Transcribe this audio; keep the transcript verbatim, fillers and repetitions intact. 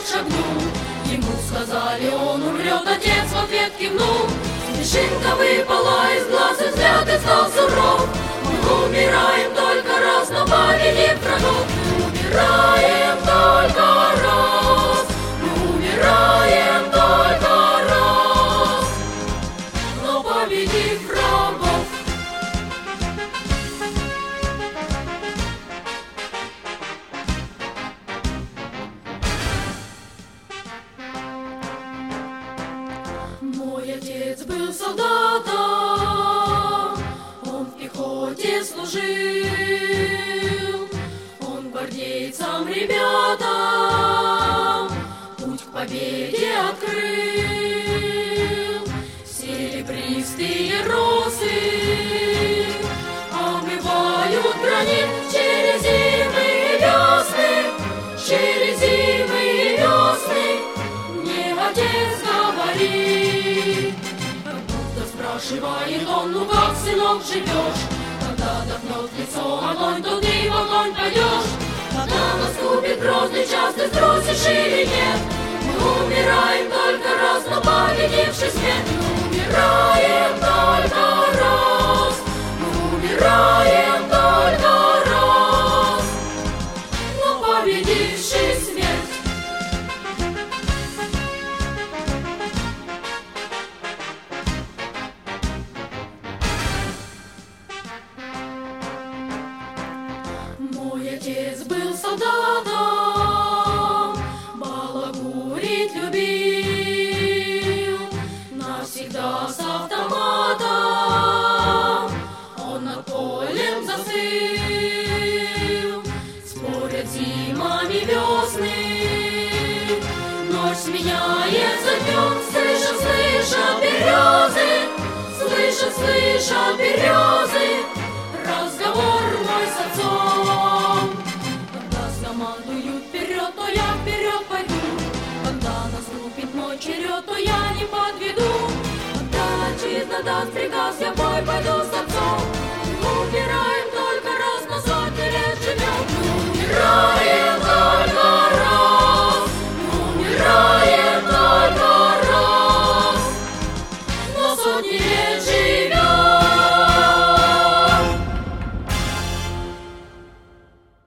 вперед шагнул. Ему сказали, он умрет, отец в ответ кивнул. Смешинка выпала из глаз, и взгляд и стал суров. Мы умираем только раз, но победим врагов. Мы умираем только раз, мы умираем только раз, но победим врагов. Мой отец был солдатом, он в пехоте служил, он гвардейцам, ребятам путь к победе открыл. Серебристые росы омывают гранит через зимы и весны, через зимы и весны. Мне отец говорит, как будто спрашивает он, ну как, сынок, живешь? Когда дохнет лицо огонь, то ты в огонь пойдешь. Когда наступит грозный час, ты струсишь или нет? Мы умираем только раз, но победивший смерть. Мы умираем только раз, мы умираем только раз, но победивший смерть. Мой отец был солдатом, балагурить любил, навсегда с автоматом он над полем застыл. Спорят зимами весны, ночь сменяется днем. Слышат, слышат березы, слышат, слышат березы разговор мой с отцом. Когда скомандуют вперед, то я вперед пойду. Когда наступит мой черед, то я не подведу. Когда отчизна даст приказ, я в бой пойду с отцом. Мы умираем только раз, но сотни лет живем. Мы умираем только раз, мы умираем только раз, но сотни лет живем.